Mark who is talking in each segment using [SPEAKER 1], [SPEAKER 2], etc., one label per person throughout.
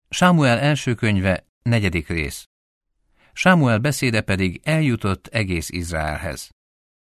[SPEAKER 1] Sámuel első könyve, 4. rész. Sámuel beszéde pedig eljutott egész Izraelhez.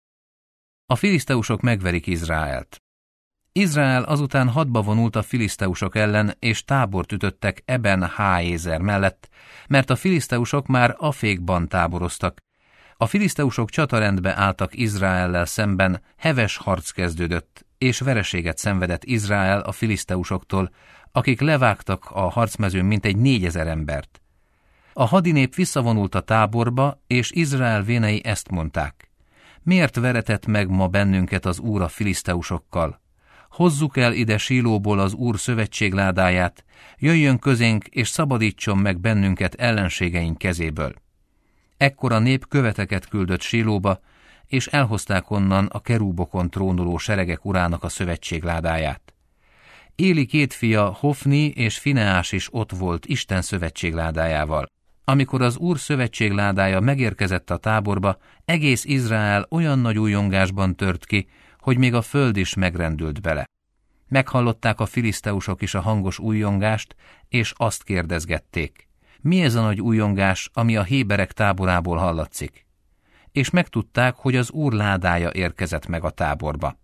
[SPEAKER 1] A filiszteusok megverik Izraelt. Izrael azután hadba vonult a filiszteusok ellen, és tábort ütöttek Eben-háézer mellett, mert a filiszteusok már Afékban táboroztak. A filiszteusok csatarendbe álltak Izraellel szemben, heves harc kezdődött, és vereséget szenvedett Izrael a filiszteusoktól, akik levágtak a harcmezőn mintegy 4000 embert. A hadinép visszavonult a táborba, és Izrael vénei ezt mondták: miért veretett meg ma bennünket az Úr a filiszteusokkal? Hozzuk el ide Sílóból az Úr szövetségládáját, jöjjön közénk, és szabadítson meg bennünket ellenségeink kezéből. Ekkor a nép követeket küldött Sílóba, és elhozták onnan a kerúbokon trónoló seregek urának a szövetségládáját. Éli 2 fia, Hofni és Fineás is ott volt Isten szövetségládájával. Amikor az Úr szövetségládája megérkezett a táborba, egész Izrael olyan nagy újongásban tört ki, hogy még a föld is megrendült bele. Meghallották a filiszteusok is a hangos újjongást, és azt kérdezgették: mi ez a nagy újongás, ami a héberek táborából hallatszik? És megtudták, hogy az Úr ládája érkezett meg a táborba.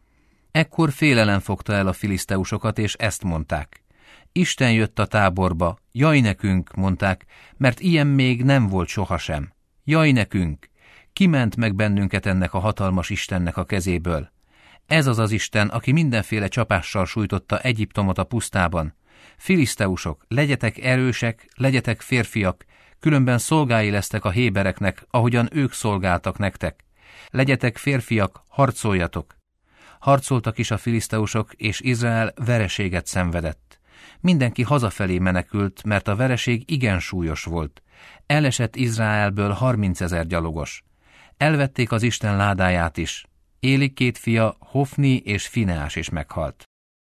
[SPEAKER 1] Ekkor félelem fogta el a filiszteusokat, és ezt mondták: Isten jött a táborba, jaj nekünk, mondták, mert ilyen még nem volt sohasem. Jaj nekünk! Kiment meg bennünket ennek a hatalmas Istennek a kezéből. Ez az az Isten, aki mindenféle csapással sújtotta Egyiptomot a pusztában. Filiszteusok, legyetek erősek, legyetek férfiak, különben szolgái lesztek a hébereknek, ahogyan ők szolgáltak nektek. Legyetek férfiak, harcoljatok! Harcoltak is a filiszteusok, és Izrael vereséget szenvedett. Mindenki hazafelé menekült, mert a vereség igen súlyos volt. Elesett Izraelből 30 000 gyalogos. Elvették az Isten ládáját is. Éli 2 fia, Hofni és Fineás is meghalt.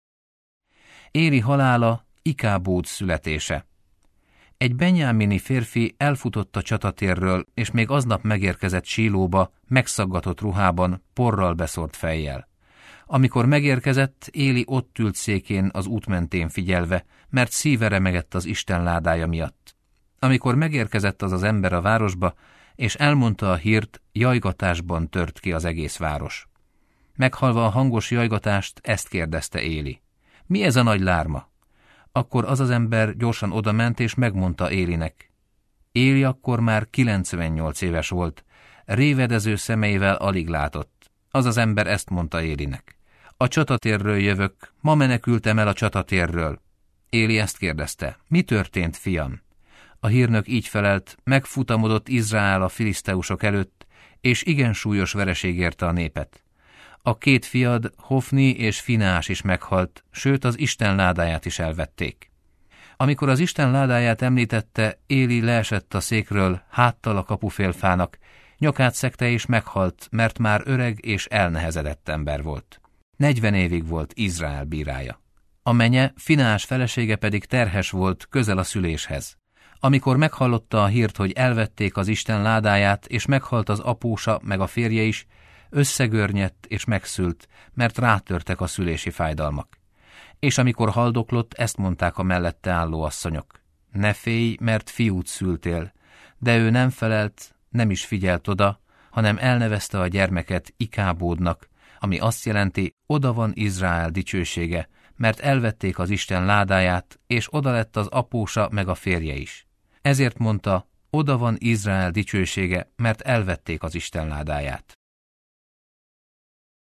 [SPEAKER 1] Éli halála, Ikábód születése. Egy benyámini férfi elfutott a csatatérről, és még aznap megérkezett Sílóba, megszaggatott ruhában, porral beszórt fejjel. Amikor megérkezett, Éli ott ült székén az út mentén figyelve, mert szíve remegett az Isten ládája miatt. Amikor megérkezett az az ember a városba, és elmondta a hírt, jajgatásban tört ki az egész város. Meghallva a hangos jajgatást, ezt kérdezte Éli: mi ez a nagy lárma? Akkor az az ember gyorsan odament, és megmondta Élinek. Éli akkor már 98 éves volt, révedező szemeivel alig látott. Az az ember ezt mondta Élinek: a csatatérről jövök, ma menekültem el a csatatérről. Éli ezt kérdezte: mi történt, fiam? A hírnök így felelt: megfutamodott Izrael a filiszteusok előtt, és igen súlyos vereség érte a népet. A 2 fiad, Hofni és Fineás is meghalt, sőt az Isten ládáját is elvették. Amikor az Isten ládáját említette, Éli leesett a székről, háttal a kapufélfának, nyakát szegte és meghalt, mert már öreg és elnehezedett ember volt. 40 évig volt Izrael bírája. A menye, Fineás felesége pedig terhes volt, közel a szüléshez. Amikor meghallotta a hírt, hogy elvették az Isten ládáját, és meghalt az apósa meg a férje is, összegörnyedt és megszült, mert rátörtek a szülési fájdalmak. És amikor haldoklott, ezt mondták a mellette álló asszonyok: ne félj, mert fiút szültél. De ő nem felelt, nem is figyelt oda, hanem elnevezte a gyermeket Ikábódnak, ami azt jelenti: oda van Izrael dicsősége, mert elvették az Isten ládáját, és oda lett az apósa meg a férje is. Ezért mondta: oda van Izrael dicsősége, mert elvették az Isten ládáját.